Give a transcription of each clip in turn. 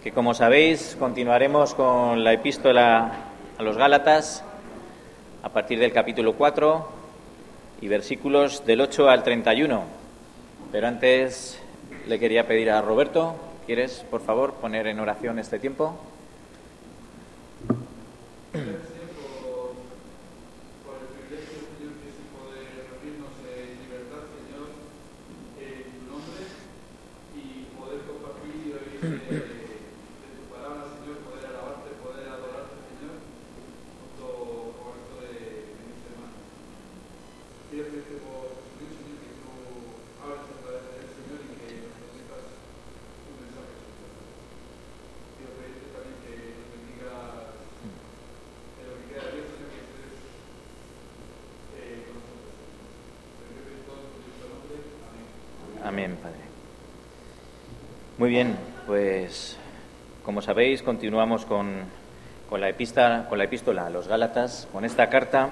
que como sabéis continuaremos con la epístola a los Gálatas a partir del capítulo 4 y versículos del 8 al 31. Pero antes le quería pedir a Roberto, ¿quieres por favor poner en oración este tiempo? Amén, Padre. Muy bien, pues como sabéis continuamos con la epístola a los Gálatas, con esta carta.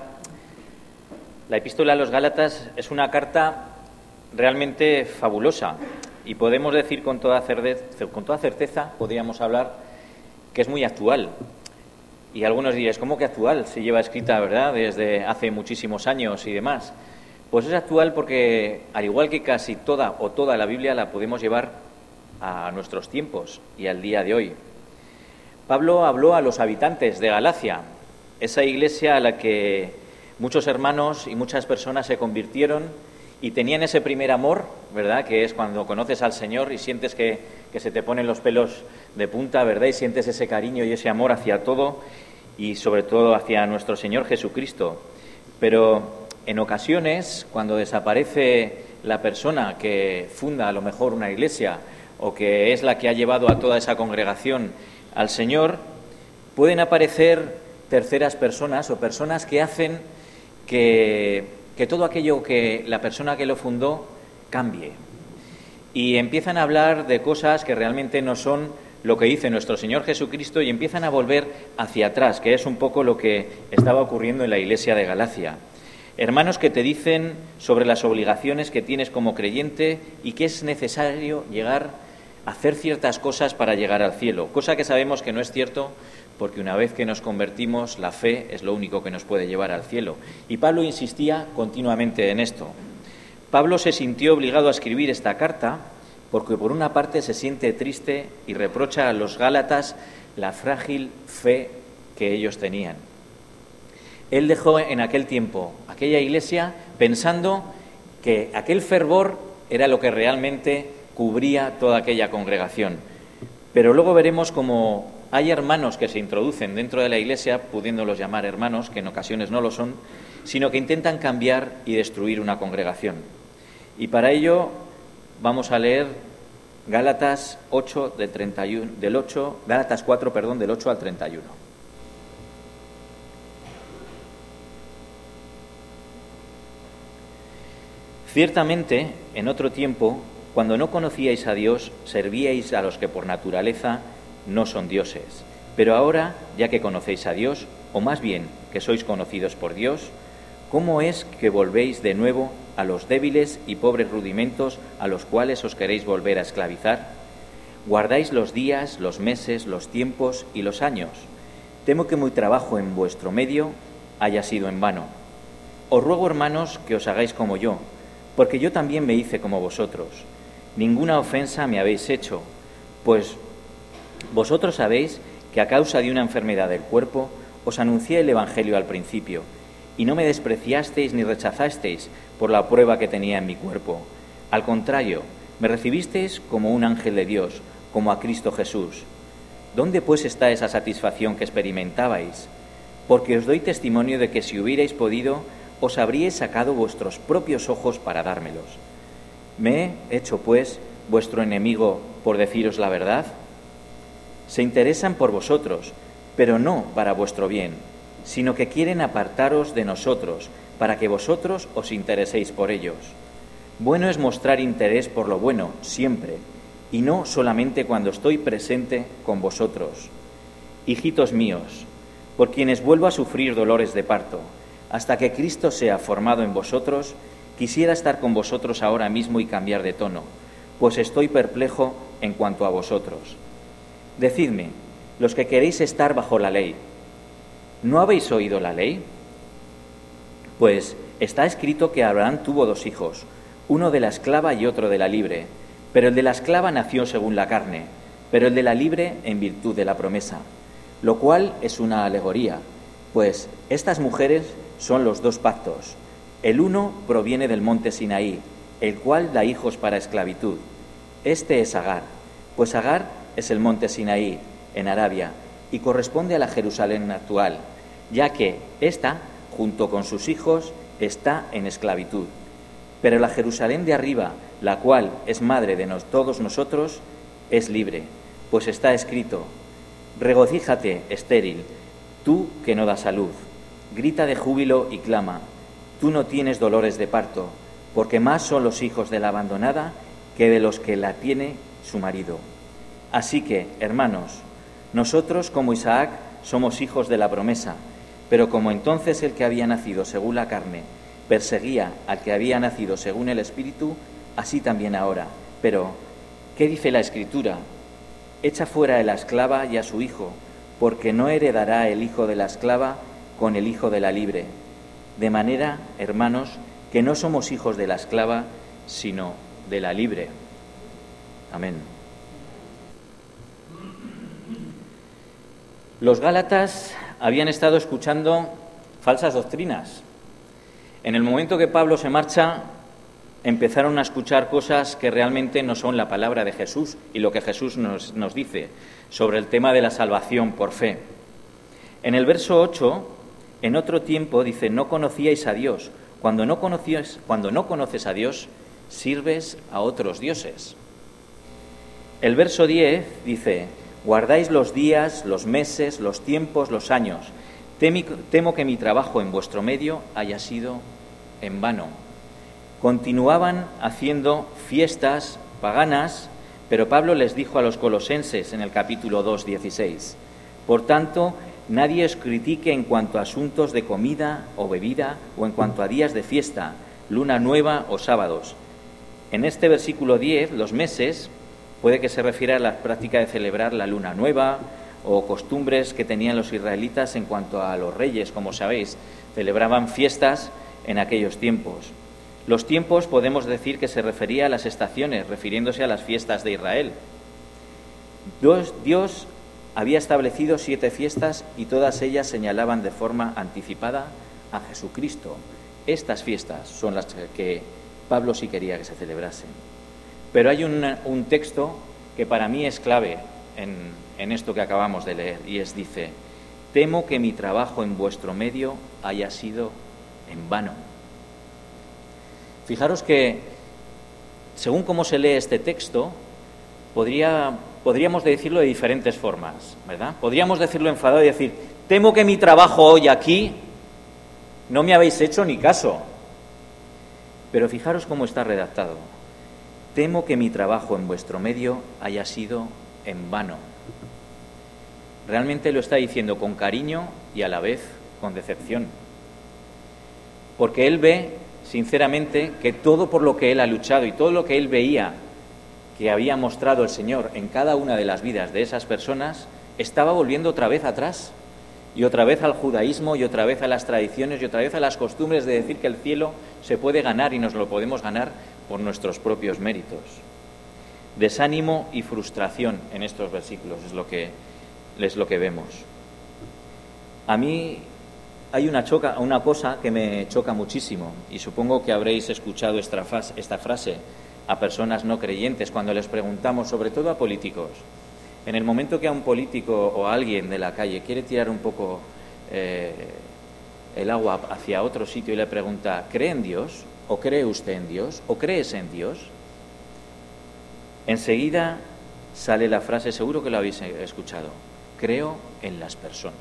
La epístola a los Gálatas es una carta realmente fabulosa y podemos decir con toda certeza, podríamos hablar, que es muy actual. Y algunos diréis, ¿cómo que actual? Si lleva escrita, ¿verdad?, desde hace muchísimos años y demás. Pues es actual porque, al igual que casi toda la Biblia, la podemos llevar a nuestros tiempos y al día de hoy. Pablo habló a los habitantes de Galacia, esa iglesia a la que muchos hermanos y muchas personas se convirtieron y tenían ese primer amor, ¿verdad?, que es cuando conoces al Señor y sientes que se te ponen los pelos de punta, ¿verdad?, y sientes ese cariño y ese amor hacia todo y sobre todo hacia nuestro Señor Jesucristo. Pero en ocasiones, cuando desaparece la persona que funda a lo mejor una iglesia o que es la que ha llevado a toda esa congregación al Señor, pueden aparecer terceras personas o personas que hacen que todo aquello que la persona que lo fundó cambie. Y empiezan a hablar de cosas que realmente no son lo que dice nuestro Señor Jesucristo y empiezan a volver hacia atrás, que es un poco lo que estaba ocurriendo en la iglesia de Galacia. Hermanos que te dicen sobre las obligaciones que tienes como creyente y que es necesario llegar a hacer ciertas cosas para llegar al cielo, cosa que sabemos que no es cierto porque una vez que nos convertimos la fe es lo único que nos puede llevar al cielo. Y Pablo insistía continuamente en esto. Pablo se sintió obligado a escribir esta carta porque por una parte se siente triste y reprocha a los Gálatas la frágil fe que ellos tenían. Él dejó en aquel tiempo aquella iglesia pensando que aquel fervor era lo que realmente cubría toda aquella congregación. Pero luego veremos cómo hay hermanos que se introducen dentro de la iglesia, pudiéndolos llamar hermanos, que en ocasiones no lo son, sino que intentan cambiar y destruir una congregación. Y para ello vamos a leer Gálatas 4, del 8 al 31. Ciertamente, en otro tiempo, cuando no conocíais a Dios, servíais a los que por naturaleza no son dioses. Pero ahora, ya que conocéis a Dios, o más bien que sois conocidos por Dios, ¿cómo es que volvéis de nuevo a los débiles y pobres rudimentos a los cuales os queréis volver a esclavizar? Guardáis los días, los meses, los tiempos y los años. Temo que mi trabajo en vuestro medio haya sido en vano. Os ruego, hermanos, que os hagáis como yo, porque yo también me hice como vosotros. Ninguna ofensa me habéis hecho, pues vosotros sabéis que a causa de una enfermedad del cuerpo os anuncié el Evangelio al principio, y no me despreciasteis ni rechazasteis por la prueba que tenía en mi cuerpo. Al contrario, me recibisteis como un ángel de Dios, como a Cristo Jesús. ¿Dónde pues está esa satisfacción que experimentabais? Porque os doy testimonio de que si hubierais podido, os habríais sacado vuestros propios ojos para dármelos. ¿Me he hecho, pues, vuestro enemigo por deciros la verdad? Se interesan por vosotros, pero no para vuestro bien, sino que quieren apartaros de nosotros, para que vosotros os intereséis por ellos. Bueno es mostrar interés por lo bueno, siempre, y no solamente cuando estoy presente con vosotros. Hijitos míos, por quienes vuelvo a sufrir dolores de parto, hasta que Cristo sea formado en vosotros, quisiera estar con vosotros ahora mismo y cambiar de tono, pues estoy perplejo en cuanto a vosotros. Decidme, los que queréis estar bajo la ley, ¿no habéis oído la ley? Pues está escrito que Abraham tuvo 2 hijos, uno de la esclava y otro de la libre, pero el de la esclava nació según la carne, pero el de la libre en virtud de la promesa, lo cual es una alegoría, pues estas mujeres son los 2 pactos. El uno proviene del monte Sinaí, el cual da hijos para esclavitud. Este es Agar, pues Agar es el monte Sinaí, en Arabia, y corresponde a la Jerusalén actual, ya que ésta, junto con sus hijos, está en esclavitud. Pero la Jerusalén de arriba, la cual es madre de todos nosotros, es libre, pues está escrito: regocíjate, estéril, tú que no das a luz, grita de júbilo y clama, tú no tienes dolores de parto, porque más son los hijos de la abandonada que de los que la tiene su marido. Así que, hermanos, nosotros como Isaac somos hijos de la promesa, pero como entonces el que había nacido según la carne perseguía al que había nacido según el Espíritu, así también ahora. Pero, ¿qué dice la Escritura? Echa fuera a la esclava y a su hijo, porque no heredará el hijo de la esclava con el hijo de la libre. De manera, hermanos, que no somos hijos de la esclava, sino de la libre. Amén. Los gálatas habían estado escuchando falsas doctrinas. En el momento que Pablo se marcha, empezaron a escuchar cosas que realmente no son la palabra de Jesús y lo que Jesús nos dice sobre el tema de la salvación por fe. En el verso 8, en otro tiempo, dice: no conocíais a Dios. Cuando no conoces a Dios, sirves a otros dioses. El verso 10 dice: guardáis los días, los meses, los tiempos, los años. Temo que mi trabajo en vuestro medio haya sido en vano. Continuaban haciendo fiestas paganas, pero Pablo les dijo a los colosenses en el capítulo 2, 16: por tanto, nadie os critique en cuanto a asuntos de comida o bebida o en cuanto a días de fiesta, luna nueva o sábados. En este versículo 10, los meses puede que se refiera a la práctica de celebrar la luna nueva o costumbres que tenían los israelitas en cuanto a los reyes. Como sabéis, celebraban fiestas en aquellos tiempos. Los tiempos podemos decir que se refería a las estaciones, refiriéndose a las fiestas de Israel. Dios había establecido 7 fiestas y todas ellas señalaban de forma anticipada a Jesucristo. Estas fiestas son las que Pablo sí quería que se celebrasen. Pero hay un texto que para mí es clave en esto que acabamos de leer, y dice: temo que mi trabajo en vuestro medio haya sido en vano. Fijaros que, según cómo se lee este texto, podríamos decirlo de diferentes formas, ¿verdad? Podríamos decirlo enfadado y decir: temo que mi trabajo hoy aquí no me habéis hecho ni caso. Pero fijaros cómo está redactado: temo que mi trabajo en vuestro medio haya sido en vano. Realmente lo está diciendo con cariño y a la vez con decepción. Porque él ve, sinceramente, que todo por lo que él ha luchado y todo lo que él veía que había mostrado el Señor en cada una de las vidas de esas personas, estaba volviendo otra vez atrás, y otra vez al judaísmo, y otra vez a las tradiciones, y otra vez a las costumbres de decir que el cielo se puede ganar y nos lo podemos ganar por nuestros propios méritos. Desánimo y frustración en estos versículos es lo que vemos. A mí hay una cosa que me choca muchísimo, y supongo que habréis escuchado esta frase a personas no creyentes cuando les preguntamos, sobre todo a políticos. En el momento que a un político o a alguien de la calle quiere tirar un poco el agua hacia otro sitio y le pregunta: ¿cree en Dios? ¿O cree usted en Dios? ¿O crees en Dios? Enseguida sale la frase, seguro que lo habéis escuchado: creo en las personas.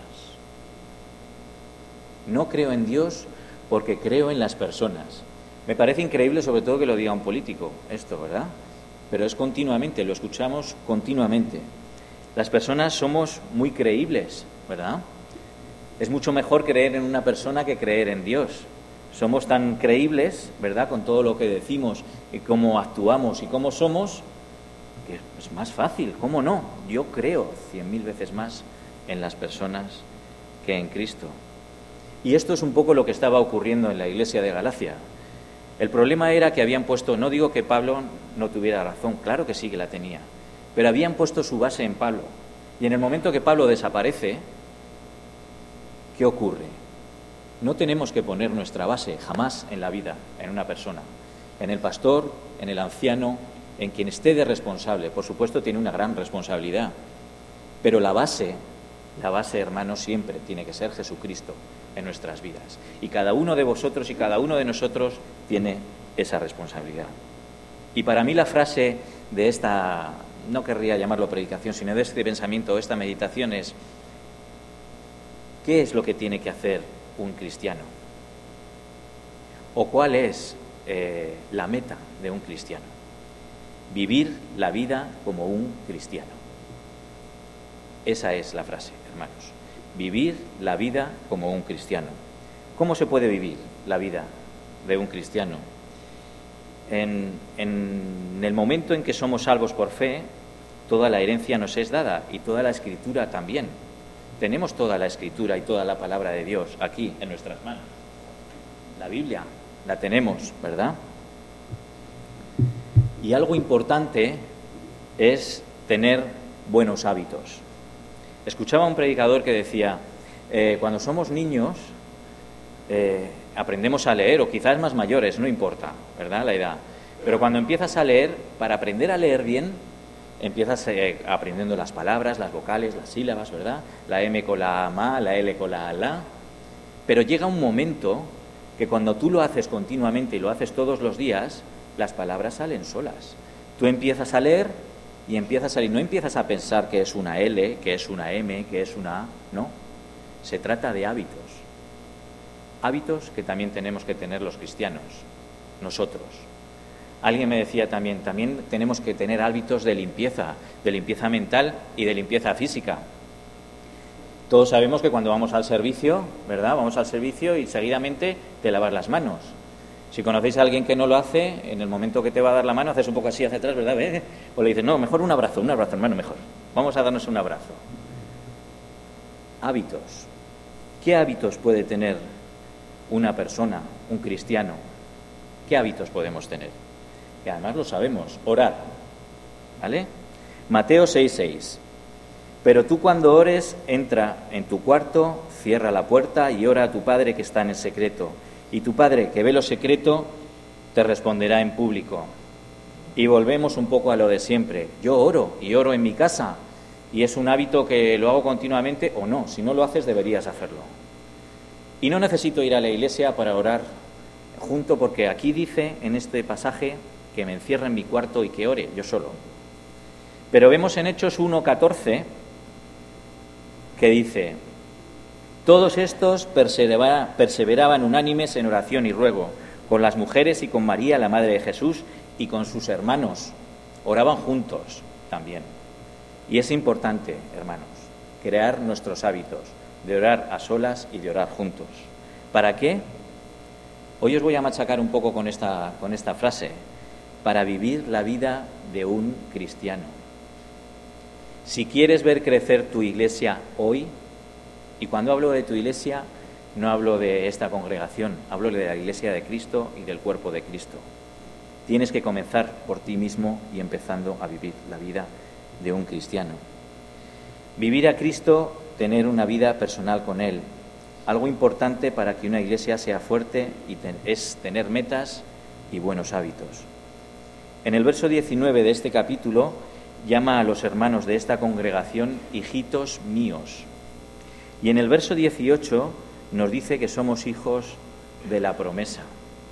No creo en Dios porque creo en las personas. Me parece increíble, sobre todo, que lo diga un político, esto, ¿verdad? Pero es continuamente, lo escuchamos continuamente. Las personas somos muy creíbles, ¿verdad? Es mucho mejor creer en una persona que creer en Dios. Somos tan creíbles, ¿verdad?, con todo lo que decimos y cómo actuamos y cómo somos, que es más fácil, ¿cómo no? Yo creo 100.000 veces más en las personas que en Cristo. Y esto es un poco lo que estaba ocurriendo en la iglesia de Galacia. El problema era que habían puesto, no digo que Pablo no tuviera razón, claro que sí que la tenía, pero habían puesto su base en Pablo. Y en el momento que Pablo desaparece, ¿qué ocurre? No tenemos que poner nuestra base jamás en la vida, en una persona, en el pastor, en el anciano, en quien esté de responsable. Por supuesto, tiene una gran responsabilidad, pero la base, hermanos, siempre tiene que ser Jesucristo en nuestras vidas. Y cada uno de vosotros y cada uno de nosotros tiene esa responsabilidad. Y para mí la frase de esta, no querría llamarlo predicación, sino de este pensamiento, esta meditación es: ¿qué es lo que tiene que hacer un cristiano? ¿O cuál es la meta de un cristiano? Vivir la vida como un cristiano. Esa es la frase, hermanos. Vivir la vida como un cristiano. ¿Cómo se puede vivir la vida de un cristiano? En el momento en que somos salvos por fe, toda la herencia nos es dada y toda la Escritura también. Tenemos toda la Escritura y toda la palabra de Dios aquí en nuestras manos. La Biblia la tenemos, ¿verdad? Y algo importante es tener buenos hábitos. Escuchaba a un predicador que decía, cuando somos niños aprendemos a leer, o quizás más mayores, no importa, ¿verdad?, la edad. Pero cuando empiezas a leer, para aprender a leer bien, empiezas aprendiendo las palabras, las vocales, las sílabas, ¿verdad? La M con la ma, la L con la la. Pero llega un momento que cuando tú lo haces continuamente y lo haces todos los días, las palabras salen solas. Tú empiezas a leer y empiezas a leer. No empiezas a pensar que es una L, que es una M, que es una A. No. Se trata de hábitos. Hábitos que también tenemos que tener los cristianos, nosotros. Alguien me decía también tenemos que tener hábitos de limpieza mental y de limpieza física. Todos sabemos que cuando vamos al servicio, ¿verdad?, vamos al servicio y seguidamente te lavas las manos. Si conocéis a alguien que no lo hace, en el momento que te va a dar la mano, haces un poco así hacia atrás, ¿verdad? O le dices, no, mejor un abrazo, hermano, mejor. Vamos a darnos un abrazo. Hábitos. ¿Qué hábitos puede tener una persona, un cristiano? ¿Qué hábitos podemos tener? Que además lo sabemos, orar, ¿vale? Mateo 6:6. Pero tú cuando ores, entra en tu cuarto, cierra la puerta y ora a tu Padre que está en el secreto. Y tu Padre que ve lo secreto, te responderá en público. Y volvemos un poco a lo de siempre. Yo oro y oro en mi casa. Y es un hábito que lo hago continuamente o no. Si no lo haces, deberías hacerlo. Y no necesito ir a la iglesia para orar junto, porque aquí dice en este pasaje que me encierre en mi cuarto y que ore yo solo. Pero vemos en Hechos 1:14 que dice: todos estos perseveraban unánimes en oración y ruego, con las mujeres y con María, la madre de Jesús, y con sus hermanos. Oraban juntos también. Y es importante, hermanos, crear nuestros hábitos de orar a solas y de orar juntos. ¿Para qué? Hoy os voy a machacar un poco con esta frase. Para vivir la vida de un cristiano. Si quieres ver crecer tu iglesia hoy, y cuando hablo de tu iglesia, no hablo de esta congregación, hablo de la iglesia de Cristo y del cuerpo de Cristo. Tienes que comenzar por ti mismo y empezando a vivir la vida de un cristiano. Vivir a Cristo, tener una vida personal con Él. Algo importante para que una iglesia sea fuerte es tener metas y buenos hábitos. En el verso 19 de este capítulo llama a los hermanos de esta congregación hijitos míos. Y en el verso 18 nos dice que somos hijos de la promesa.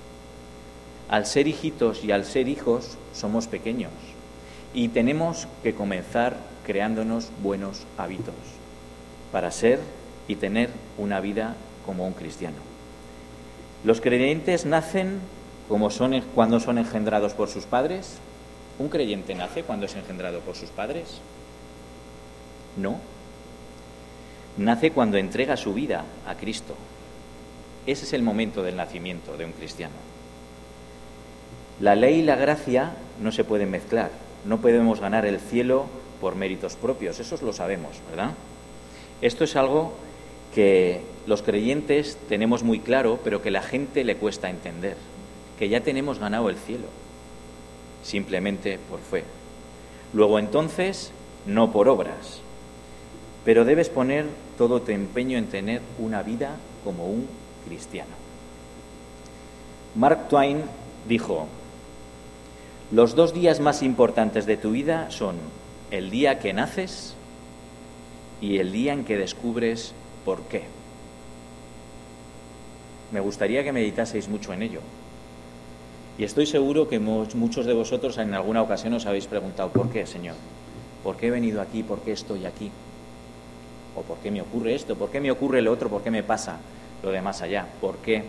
Al ser hijitos y al ser hijos somos pequeños y tenemos que comenzar creándonos buenos hábitos para ser y tener una vida como un cristiano. Los creyentes nacen cuando son engendrados por sus padres. ¿Un creyente nace cuando es engendrado por sus padres? No. Nace cuando entrega su vida a Cristo. Ese es el momento del nacimiento de un cristiano. La ley y la gracia no se pueden mezclar. no podemos ganar el cielo por méritos propios, eso lo sabemos, ¿verdad? Esto es algo que los creyentes tenemos muy claro, pero que a la gente le cuesta entender, que ya tenemos ganado el cielo, simplemente por fe. Luego entonces, no por obras, pero debes poner todo tu empeño en tener una vida como un cristiano. Mark Twain dijo: los 2 días más importantes de tu vida son el día que naces y el día en que descubres por qué. Me gustaría que meditaseis mucho en ello. Y estoy seguro que muchos de vosotros en alguna ocasión os habéis preguntado: ¿por qué, Señor? ¿Por qué he venido aquí? ¿Por qué estoy aquí? ¿O por qué me ocurre esto? ¿Por qué me ocurre lo otro? ¿Por qué me pasa lo de más allá? ¿Por qué?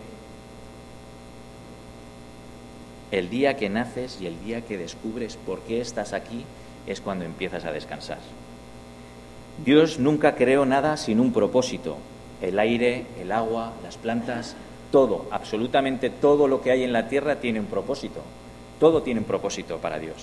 El día que naces y el día que descubres por qué estás aquí es cuando empiezas a descansar. Dios nunca creó nada sin un propósito. El aire, el agua, las plantas, todo, absolutamente todo lo que hay en la tierra tiene un propósito. Todo tiene un propósito para Dios.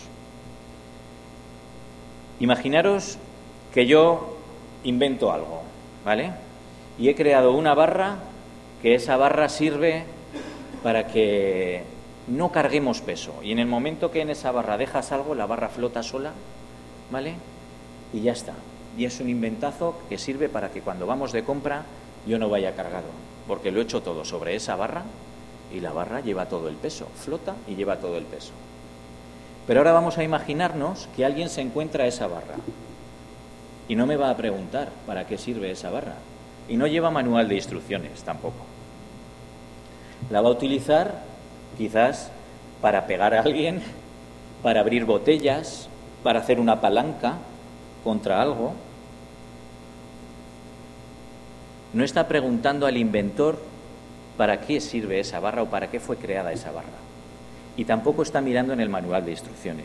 Imaginaros que yo invento algo, ¿vale? Y he creado una barra, que esa barra sirve para que no carguemos peso. Y en el momento que en esa barra dejas algo, la barra flota sola, ¿vale? Y ya está. Y es un inventazo que sirve para que cuando vamos de compra yo no vaya cargado, porque lo he hecho todo sobre esa barra y la barra lleva todo el peso, flota y lleva todo el peso. Pero ahora vamos a imaginarnos que alguien se encuentra esa barra y no me va a preguntar para qué sirve esa barra y no lleva manual de instrucciones tampoco. La va a utilizar quizás para pegar a alguien, para abrir botellas, para hacer una palanca contra algo. No está preguntando al inventor para qué sirve esa barra o para qué fue creada esa barra. Y tampoco está mirando en el manual de instrucciones.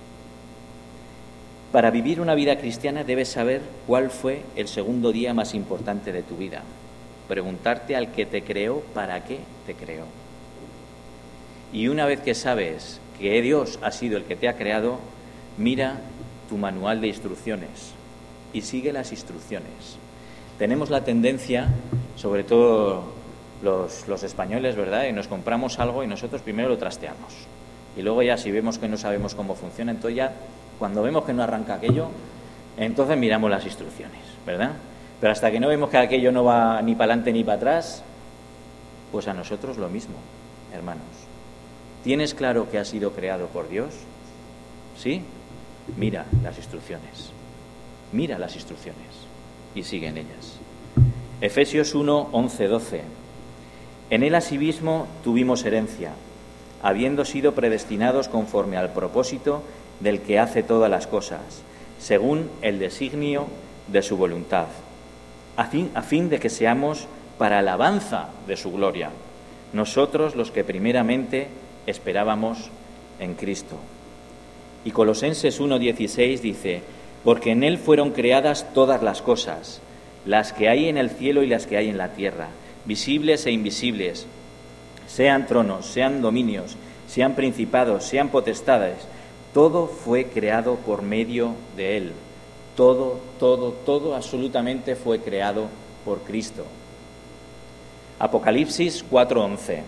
Para vivir una vida cristiana debes saber cuál fue el segundo día más importante de tu vida. Preguntarte al que te creó para qué te creó. Y una vez que sabes que Dios ha sido el que te ha creado, mira tu manual de instrucciones y sigue las instrucciones. Tenemos la tendencia, sobre todo los españoles, ¿verdad?, y nos compramos algo y nosotros primero lo trasteamos. Y luego ya si vemos que no sabemos cómo funciona, entonces ya cuando vemos que no arranca aquello, entonces miramos las instrucciones, ¿verdad? Pero hasta que no vemos que aquello no va ni para adelante ni para atrás, pues a nosotros lo mismo, hermanos. ¿Tienes claro que has sido creado por Dios? ¿Sí? Mira las instrucciones. Mira las instrucciones y sigue en ellas. Efesios 1, 11, 12. En él asimismo tuvimos herencia, habiendo sido predestinados conforme al propósito del que hace todas las cosas, según el designio de su voluntad, a fin de que seamos para alabanza de su gloria, nosotros los que primeramente esperábamos en Cristo. Y Colosenses 1:16 dice: porque en él fueron creadas todas las cosas, las que hay en el cielo y las que hay en la tierra, visibles e invisibles, sean tronos, sean dominios, sean principados, sean potestades, todo fue creado por medio de él. Todo, absolutamente fue creado por Cristo. Apocalipsis 4:11.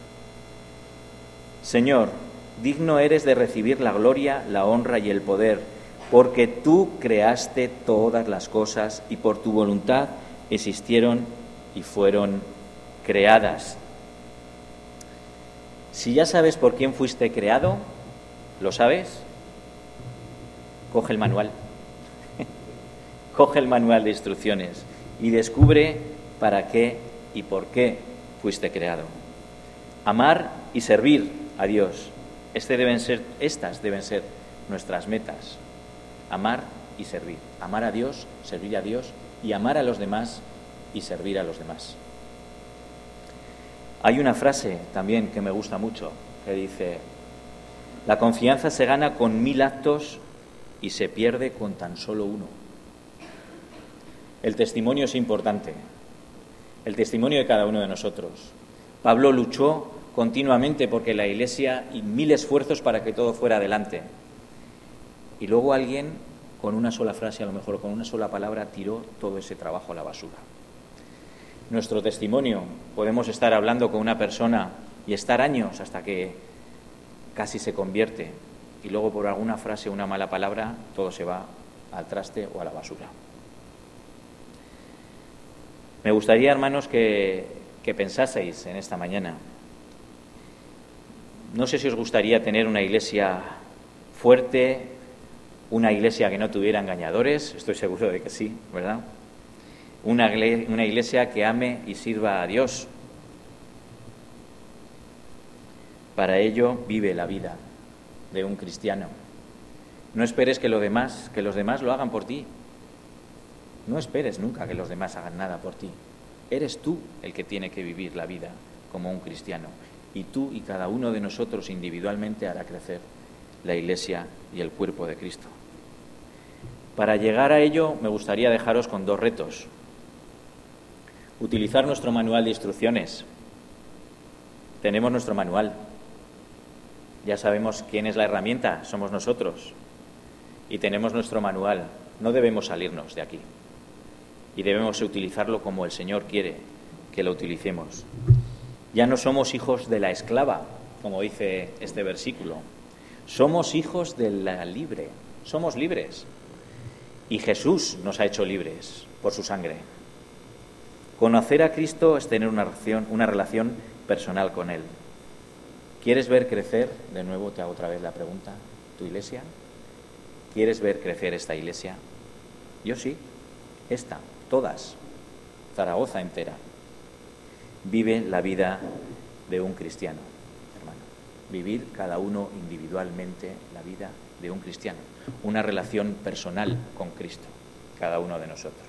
Señor, digno eres de recibir la gloria, la honra y el poder, porque tú creaste todas las cosas y por tu voluntad existieron y fueron creadas. Si ya sabes por quién fuiste creado, ¿lo sabes? Coge el manual. Coge el manual de instrucciones y descubre para qué y por qué fuiste creado. Amar y servir a Dios. Estas deben ser nuestras metas. Amar y servir. Amar a Dios, servir a Dios y amar a los demás y servir a los demás. Hay una frase también que me gusta mucho que dice: la confianza se gana con 1000 actos y se pierde con tan solo uno. El testimonio es importante, el testimonio de cada uno de nosotros. Pablo luchó continuamente porque la Iglesia y 1000 esfuerzos para que todo fuera adelante. y luego alguien con una sola frase, a lo mejor con una sola palabra, tiró todo ese trabajo a la basura. Nuestro testimonio, podemos estar hablando con una persona y estar años hasta que casi se convierte, y luego por alguna frase o una mala palabra todo se va al traste o a la basura. Me gustaría, hermanos, que pensaseis en esta mañana. No sé si os gustaría tener una iglesia fuerte, una iglesia que no tuviera engañadores, estoy seguro de que sí, ¿verdad? Una iglesia que ame y sirva a Dios. Para ello vive la vida de un cristiano. No esperes que los demás lo hagan por ti. No esperes nunca que los demás hagan nada por ti. Eres tú el que tiene que vivir la vida como un cristiano. Y tú y cada uno de nosotros individualmente hará crecer la Iglesia y el cuerpo de Cristo. Para llegar a ello me gustaría dejaros con 2 retos. Utilizar nuestro manual de instrucciones. Tenemos nuestro manual. Ya sabemos quién es la herramienta, somos nosotros. Y tenemos nuestro manual. No debemos salirnos de aquí. Y debemos utilizarlo como el Señor quiere que lo utilicemos. Ya no somos hijos de la esclava, como dice este versículo. Somos hijos de la libre. Somos libres. Y Jesús nos ha hecho libres por su sangre. Conocer a Cristo es tener una relación personal con Él. ¿Quieres ver crecer? De nuevo te hago otra vez la pregunta. ¿Tu iglesia? ¿Quieres ver crecer esta iglesia? Yo sí. Esta, todas. Zaragoza entera. Vive la vida de un cristiano, hermano. Vivir cada uno individualmente la vida de un cristiano. Una relación personal con Cristo, cada uno de nosotros.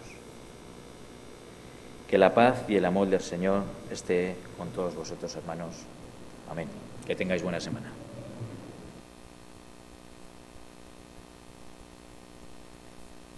Que la paz y el amor del Señor esté con todos vosotros, hermanos. Amén. Que tengáis buena semana.